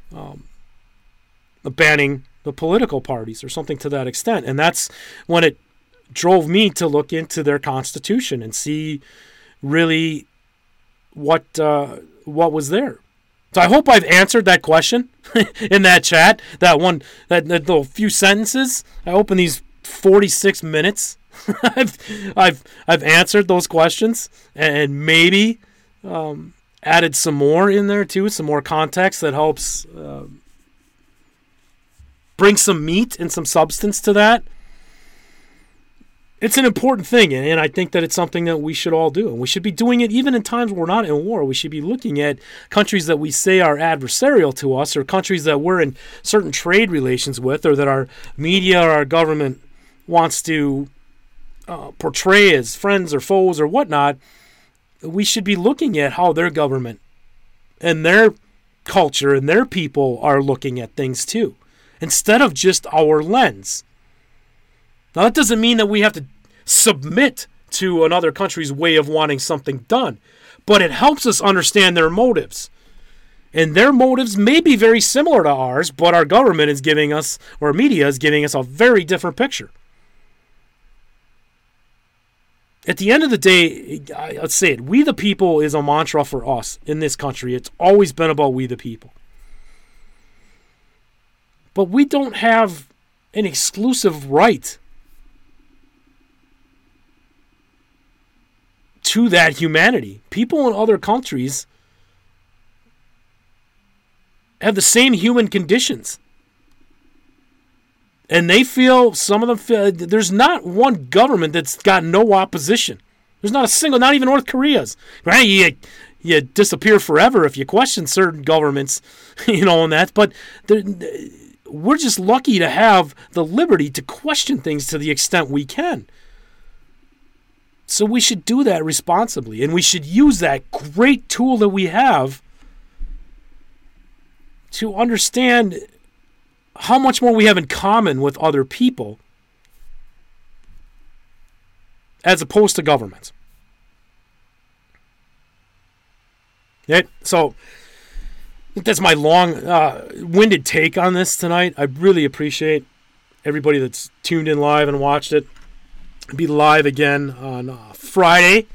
banning the political parties or something to that extent. And that's when it drove me to look into their constitution and see really what was there. So I hope I've answered that question in that chat, that little few sentences. I hope in these 46 minutes I've answered those questions, and maybe added some more in there too, some more context that helps bring some meat and some substance to that. It's an important thing, and I think that it's something that we should all do. And we should be doing it even in times where we're not in war. We should be looking at countries that we say are adversarial to us, or countries that we're in certain trade relations with, or that our media or our government wants to portray as friends or foes or whatnot. We should be looking at how their government and their culture and their people are looking at things too, instead of just our lens. Now, that doesn't mean that we have to submit to another country's way of wanting something done, but it helps us understand their motives. And their motives may be very similar to ours, but our government is giving us, or media is giving us, a very different picture. At the end of the day, let's say it, we the people is a mantra for us in this country. It's always been about we the people. But we don't have an exclusive right to that humanity. People in other countries have the same human conditions. And they feel, some of them feel, there's not one government that's got no opposition. There's not a single, not even North Korea's. Right? You disappear forever if you question certain governments, and that. But we're just lucky to have the liberty to question things to the extent we can. So we should do that responsibly, and we should use that great tool that we have to understand how much more we have in common with other people as opposed to governments. Yeah, so that's my long-winded take on this tonight. I really appreciate everybody that's tuned in live and watched it. It'll be live again on Friday,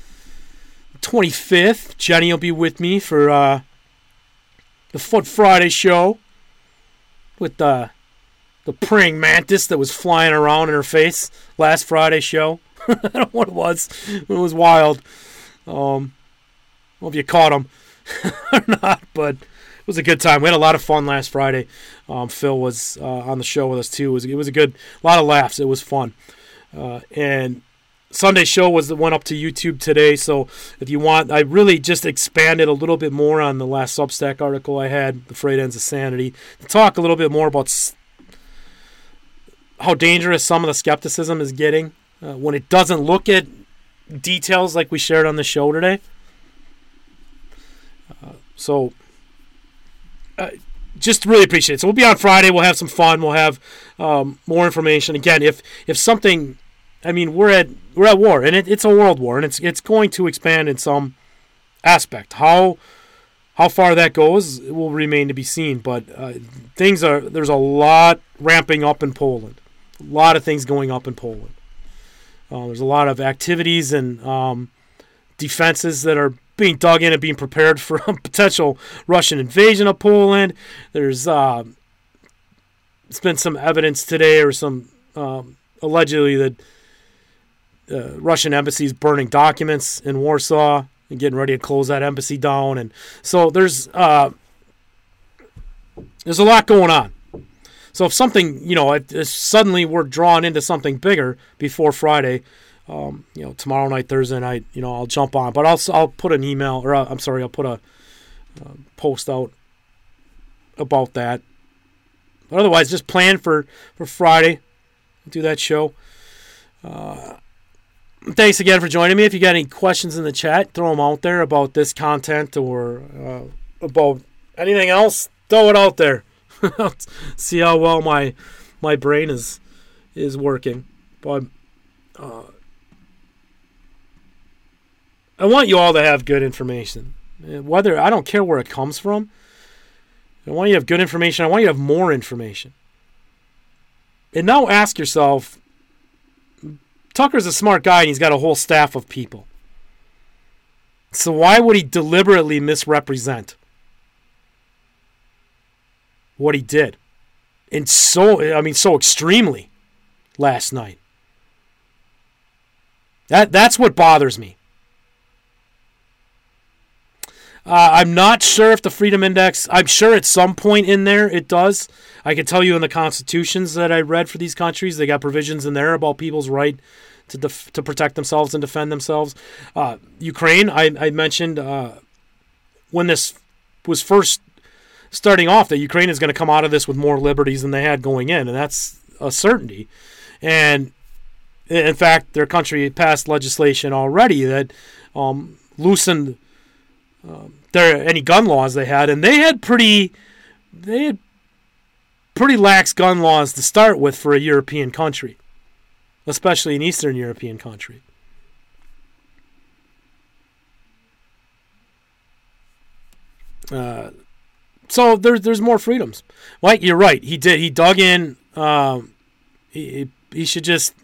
25th. Jenny will be with me for the Foot Friday show with the praying mantis that was flying around in her face last Friday's show. I don't know what it was. It was wild. I don't know if you caught him or not, but it was a good time. We had a lot of fun last Friday. Phil was on the show with us too. It was a lot of laughs. It was fun. And Sunday's show went up to YouTube today, so if you want, I really just expanded a little bit more on the last Substack article I had, The Frayed Ends of Sanity, to talk a little bit more about how dangerous some of the skepticism is getting when it doesn't look at details like we shared on the show today. So just really appreciate it. So we'll be on Friday. We'll have some fun. We'll have more information. Again, if something, I mean, we're at war, and it's a world war, and it's going to expand in some aspect. How far that goes will remain to be seen. But there's a lot ramping up in Poland. A lot of things going up in Poland. There's a lot of activities and defenses that are being dug in and being prepared for a potential Russian invasion of Poland. There's been some evidence today, or some allegedly that Russian embassy is burning documents in Warsaw and getting ready to close that embassy down. And so there's a lot going on. So if something, if suddenly we're drawn into something bigger before Friday, tomorrow night, Thursday night, I'll jump on. But I'll put an email, or I'll put a post out about that. But otherwise, just plan for Friday. Do that show. Thanks again for joining me. If you got any questions in the chat, throw them out there about this content or about anything else. Throw it out there. See how well my brain is working. But I want you all to have good information. Whether I don't care where it comes from. I want you to have good information. I want you to have more information. And now ask yourself, Tucker's a smart guy and he's got a whole staff of people. So why would he deliberately misrepresent what he did? And so extremely last night. That's what bothers me. I'm not sure if the Freedom Index, I'm sure at some point in there it does. I can tell you in the constitutions that I read for these countries, they got provisions in there about people's right to protect themselves and defend themselves. Ukraine, I mentioned when this was first starting off that Ukraine is going to come out of this with more liberties than they had going in, and that's a certainty. And in fact, their country passed legislation already that loosened any gun laws they had, and they had pretty lax gun laws to start with for a European country, especially an Eastern European country. So there's more freedoms. Mike, you're right. He did. He dug in. He should just.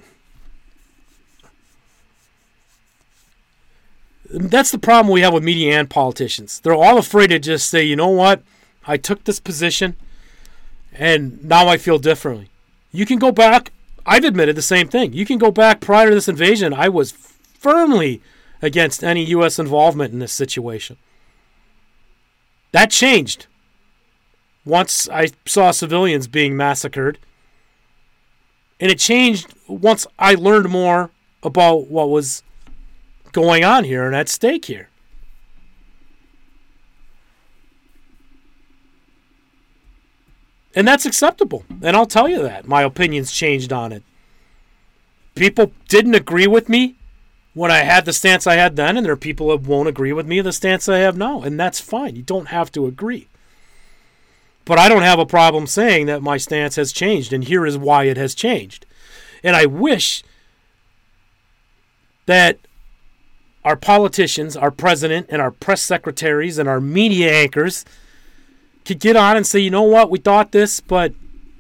That's the problem we have with media and politicians. They're all afraid to just say, you know what? I took this position, and now I feel differently. You can go back. I've admitted the same thing. You can go back prior to this invasion. I was firmly against any U.S. involvement in this situation. That changed once I saw civilians being massacred. And it changed once I learned more about what was going on here and at stake here. And that's acceptable. And I'll tell you that. My opinions changed on it. People didn't agree with me when I had the stance I had then, and there are people that won't agree with me the stance I have now. And that's fine. You don't have to agree. But I don't have a problem saying that my stance has changed, and here is why it has changed. And I wish that our politicians, our president, and our press secretaries, and our media anchors could get on and say, you know what, we thought this, but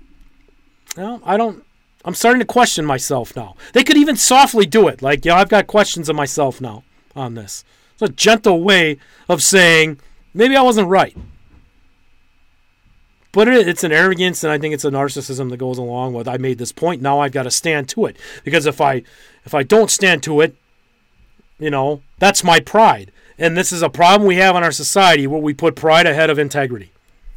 I'm starting to question myself now. They could even softly do it. Like, I've got questions of myself now on this. It's a gentle way of saying, maybe I wasn't right. But it's an arrogance, and I think it's a narcissism that goes along with, I made this point, now I've got to stand to it. Because if I don't stand to it, that's my pride. And this is a problem we have in our society where we put pride ahead of integrity.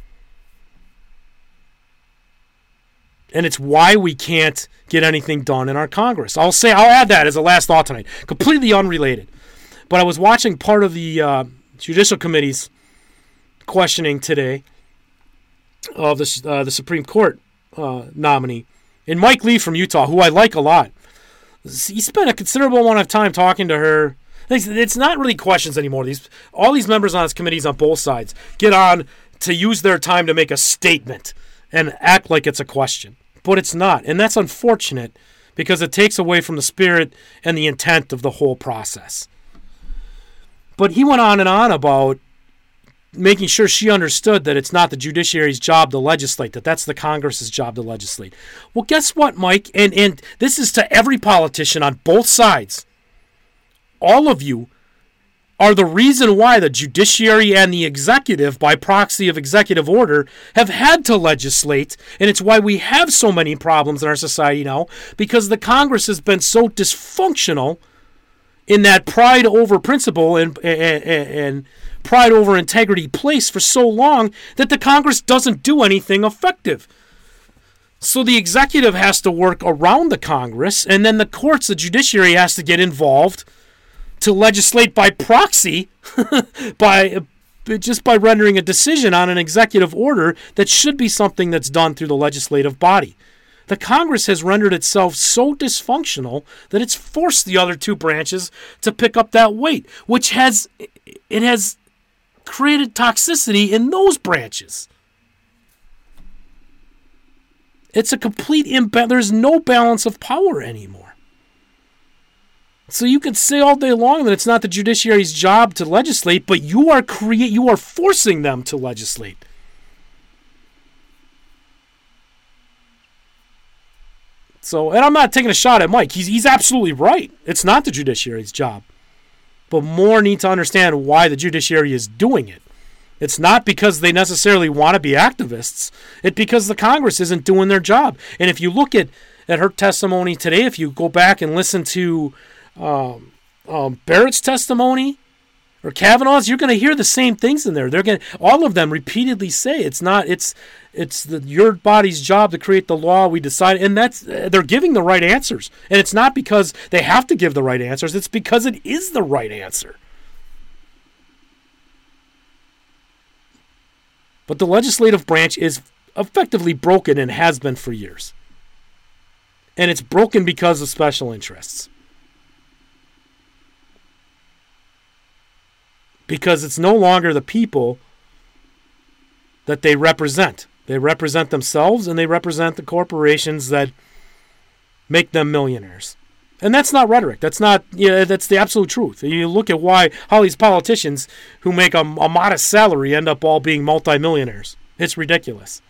And it's why we can't get anything done in our Congress. I'll add that as a last thought tonight. Completely unrelated. But I was watching part of the Judicial Committee's questioning today of the Supreme Court nominee. And Mike Lee from Utah, who I like a lot, he spent a considerable amount of time talking to her. It's not really questions anymore. All these members on his committees on both sides get on to use their time to make a statement and act like it's a question. But it's not. And that's unfortunate because it takes away from the spirit and the intent of the whole process. But he went on and on about making sure she understood that it's not the judiciary's job to legislate, that that's the Congress's job to legislate. Well, guess what, Mike? And this is to every politician on both sides. All of you are the reason why the judiciary and the executive, by proxy of executive order, have had to legislate. And it's why we have so many problems in our society now, because the Congress has been so dysfunctional in that pride over principle and pride over integrity place for so long that the Congress doesn't do anything effective. So the executive has to work around the Congress, and then the courts, the judiciary, has to get involved to legislate by proxy by rendering a decision on an executive order that should be something that's done through the legislative body. The Congress has rendered itself so dysfunctional that it's forced the other two branches to pick up that weight, which has created toxicity in those branches. It's a complete imbalance. There's no balance of power anymore. So you can say all day long that it's not the judiciary's job to legislate, but you are forcing them to legislate. So, and I'm not taking a shot at Mike. He's absolutely right. It's not the judiciary's job. But more need to understand why the judiciary is doing it. It's not because they necessarily want to be activists. It's because the Congress isn't doing their job. And if you look at her testimony today, if you go back and listen to Barrett's testimony or Kavanaugh's, you're going to hear the same things in there. All of them repeatedly say it's your body's job to create the law. We decide, and they're giving the right answers. And it's not because they have to give the right answers. It's because it is the right answer. But the legislative branch is effectively broken and has been for years. And it's broken because of special interests. Because it's no longer the people that they represent. They represent themselves and they represent the corporations that make them millionaires. And that's not rhetoric. That's the absolute truth. You look at how these politicians who make a modest salary end up all being multimillionaires. It's ridiculous.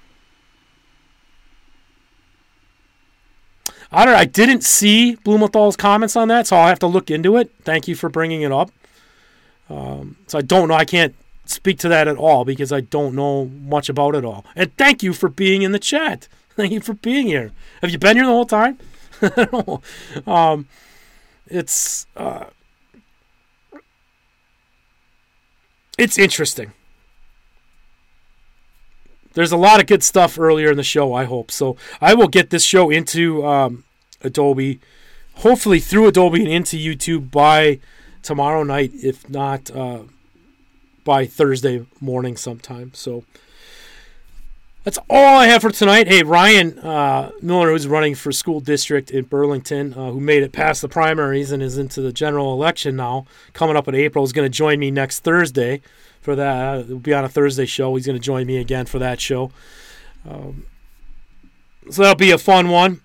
I didn't see Blumenthal's comments on that, so I'll have to look into it. Thank you for bringing it up. So I don't know. I can't speak to that at all because I don't know much about it all. And thank you for being in the chat. Thank you for being here. Have you been here the whole time? It's interesting. There's a lot of good stuff earlier in the show, I hope. So I will get this show into Adobe, hopefully through Adobe and into YouTube by tomorrow night, if not by Thursday morning sometime. So that's all I have for tonight. Hey, Ryan Miller, who's running for school district in Burlington, who made it past the primaries and is into the general election now, coming up in April, is going to join me next Thursday for that. It'll be on a Thursday show. He's going to join me again for that show. So that'll be a fun one.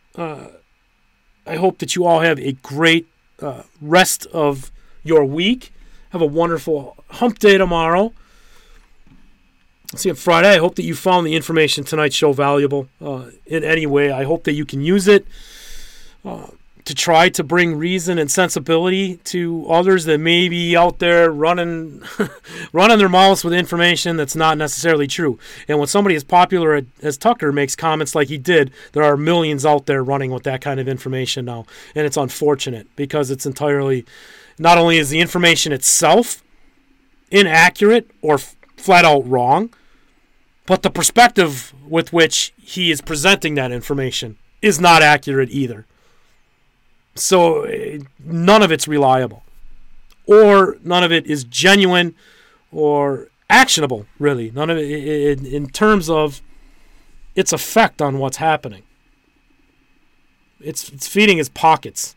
I hope that you all have a great rest of your week. Have a wonderful hump day tomorrow. See you on Friday. I hope that you found the information tonight's show valuable in any way. I hope that you can use it to try to bring reason and sensibility to others that may be out there running their mouths with information that's not necessarily true. And when somebody as popular as Tucker makes comments like he did, there are millions out there running with that kind of information now. And it's unfortunate because it's entirely, not only is the information itself inaccurate or flat out wrong, but the perspective with which he is presenting that information is not accurate either. So none of it's reliable. Or none of it is genuine or actionable, really. None of it in terms of its effect on what's happening. It's feeding his pockets,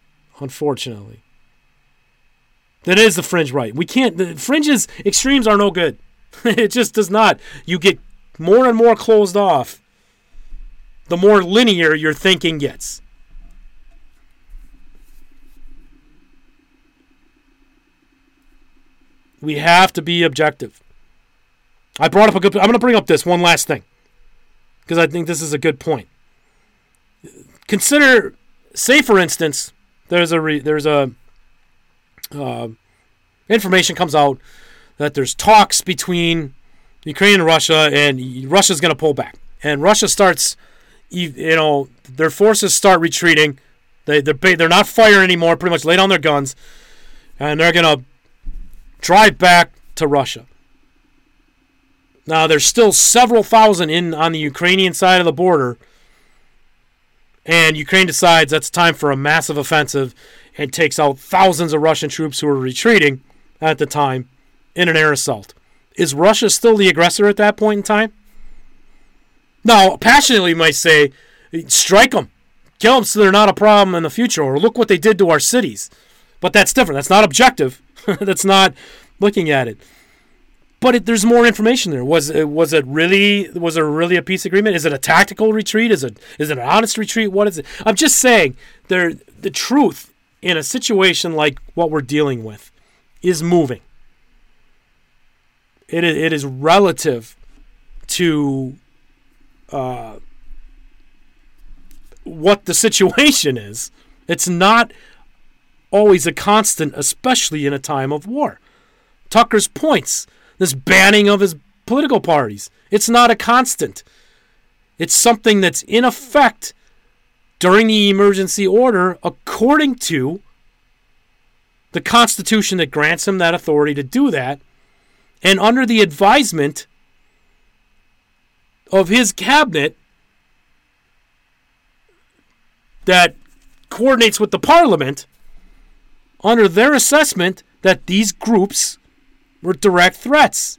unfortunately. That is the fringe right. We can't, the fringes, extremes are no good. It just does not. You get more and more closed off the more linear your thinking gets. We have to be objective. I'm going to bring up this one last thing because I think this is a good point. Consider, say for instance, there's information comes out that there's talks between Ukraine and Russia, and Russia's going to pull back. And Russia starts, their forces start retreating. They're not firing anymore, pretty much lay down their guns, and they're going to drive back to Russia. Now, there's still several thousand on the Ukrainian side of the border, and Ukraine decides that's time for a massive offensive and takes out thousands of Russian troops who were retreating at the time in an air assault. Is Russia still the aggressor at that point in time? Now, passionately you might say, strike them, kill them so they're not a problem in the future, or look what they did to our cities. But that's different. That's not objective. That's not looking at it. But there's more information there. Was there really a peace agreement? Is it a tactical retreat? Is it an honest retreat? What is it? I'm just saying the truth in a situation like what we're dealing with is moving. It is relative to what the situation is. It's not always a constant, especially in a time of war. Tucker's points, this banning of his political parties, it's not a constant. It's something that's in effect during the emergency order according to the Constitution that grants him that authority to do that, and under the advisement of his cabinet that coordinates with the parliament under their assessment that these groups were direct threats.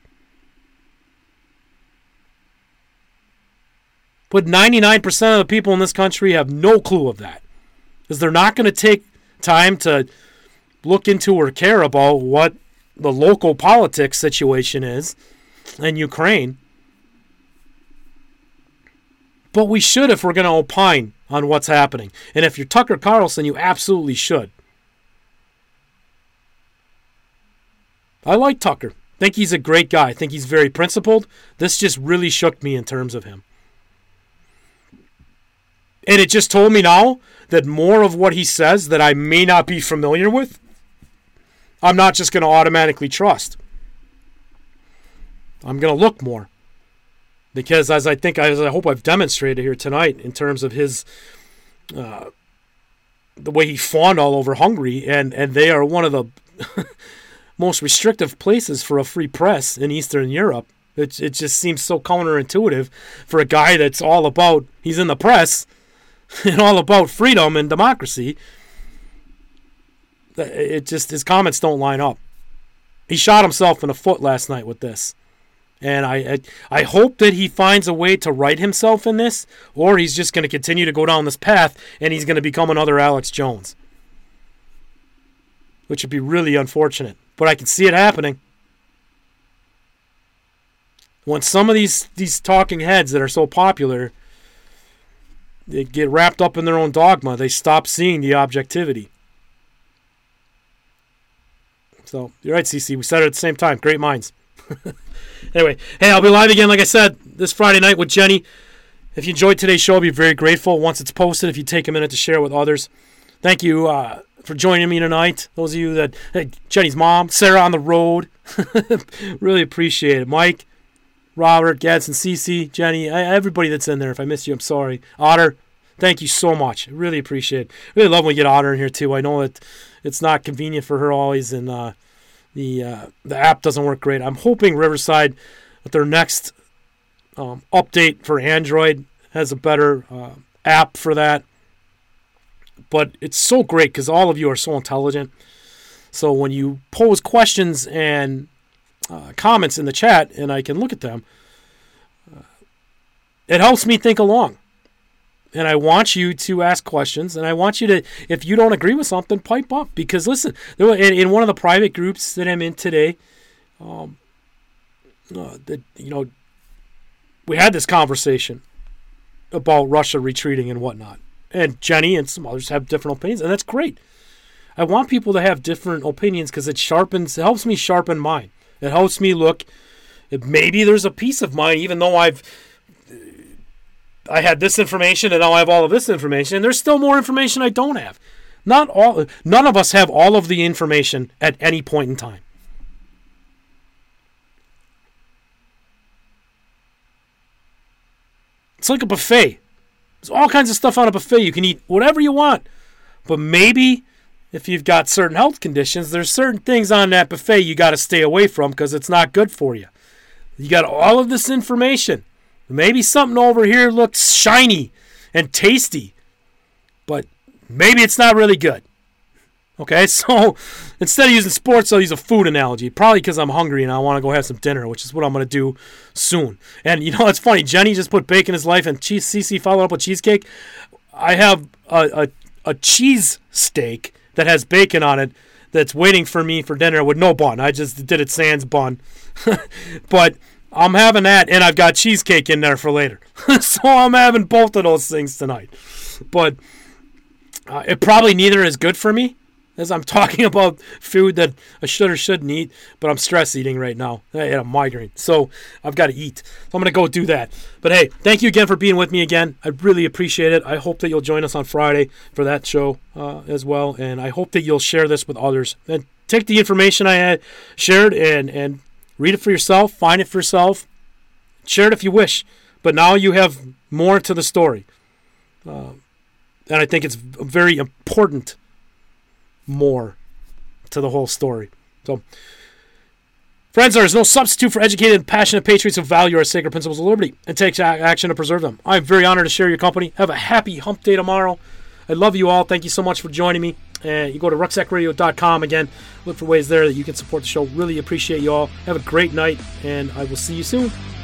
But 99% of the people in this country have no clue of that, because they're not going to take time to look into or care about what the local politics situation is in Ukraine. But we should if we're going to opine on what's happening. And if you're Tucker Carlson, you absolutely should. I like Tucker. Think he's a great guy. I think he's very principled. This just really shook me in terms of him. And it just told me now that more of what he says that I may not be familiar with, I'm not just going to automatically trust. I'm going to look more. Because as I hope I've demonstrated here tonight in terms of his, the way he fawned all over Hungary, and they are one of the most restrictive places for a free press in Eastern Europe. It just seems so counterintuitive for a guy that's all about, he's in the press, and all about freedom and democracy. It just, his comments don't line up. He shot himself in the foot last night with this. And I hope that he finds a way to right himself in this, or he's just going to continue to go down this path and he's going to become another Alex Jones. Which would be really unfortunate. But I can see it happening. When some of these talking heads that are so popular, they get wrapped up in their own dogma, they stop seeing the objectivity. So, you're right, CC. We said it at the same time. Great minds. Anyway, hey, I'll be live again, like I said, this Friday night with Jenny. If you enjoyed today's show, I'll be very grateful once it's posted, if you take a minute to share with others. Thank you for joining me tonight. Those of you that, hey, Jenny's mom, Sarah on the road. Really appreciate it. Mike, Robert, Gadsden, CC, Jenny, everybody that's in there. If I missed you, I'm sorry. Otter, thank you so much. I really appreciate it. Really love when we get Otter in here, too. I know that it's not convenient for her always, and the app doesn't work great. I'm hoping Riverside, with their next update for Android, has a better app for that. But it's so great because all of you are so intelligent. So when you pose questions and comments in the chat, and I can look at them, it helps me think along. And I want you to ask questions, and I want you to, if you don't agree with something, pipe up. Because listen, in one of the private groups that I'm in today, that we had this conversation about Russia retreating and whatnot. And Jenny and some others have different opinions, and that's great. I want people to have different opinions because it helps me sharpen mine. It helps me look. Maybe there's a piece of mine, even though I had this information and now I have all of this information, and there's still more information I don't have. None of us have all of the information at any point in time. It's like a buffet. There's all kinds of stuff on a buffet. You can eat whatever you want. But maybe if you've got certain health conditions, there's certain things on that buffet you got to stay away from because it's not good for you. You got all of this information. Maybe something over here looks shiny and tasty, but maybe it's not really good. Okay, so instead of using sports, I'll use a food analogy. Probably because I'm hungry and I want to go have some dinner, which is what I'm going to do soon. And it's funny. Jenny just put bacon in his life, and Cece followed up with cheesecake. I have a cheese steak that has bacon on it that's waiting for me for dinner with no bun. I just did it sans bun. But I'm having that, and I've got cheesecake in there for later. So I'm having both of those things tonight. But it probably neither is good for me, as I'm talking about food that I should or shouldn't eat, but I'm stress eating right now. I had a migraine, so I've got to eat. So I'm going to go do that. But hey, thank you again for being with me again. I really appreciate it. I hope that you'll join us on Friday for that show as well, and I hope that you'll share this with others. And take the information I had shared and read it for yourself, find it for yourself, share it if you wish. But now you have more to the story. And I think it's very important more to the whole story. So, friends, there is no substitute for educated and passionate patriots who value our sacred principles of liberty and take action to preserve them. I'm very honored to share your company. Have a happy hump day tomorrow. I love you all. Thank you so much for joining me. And you go to rucksackradio.com again. Look for ways there that you can support the show. Really appreciate you all. Have a great night, and I will see you soon.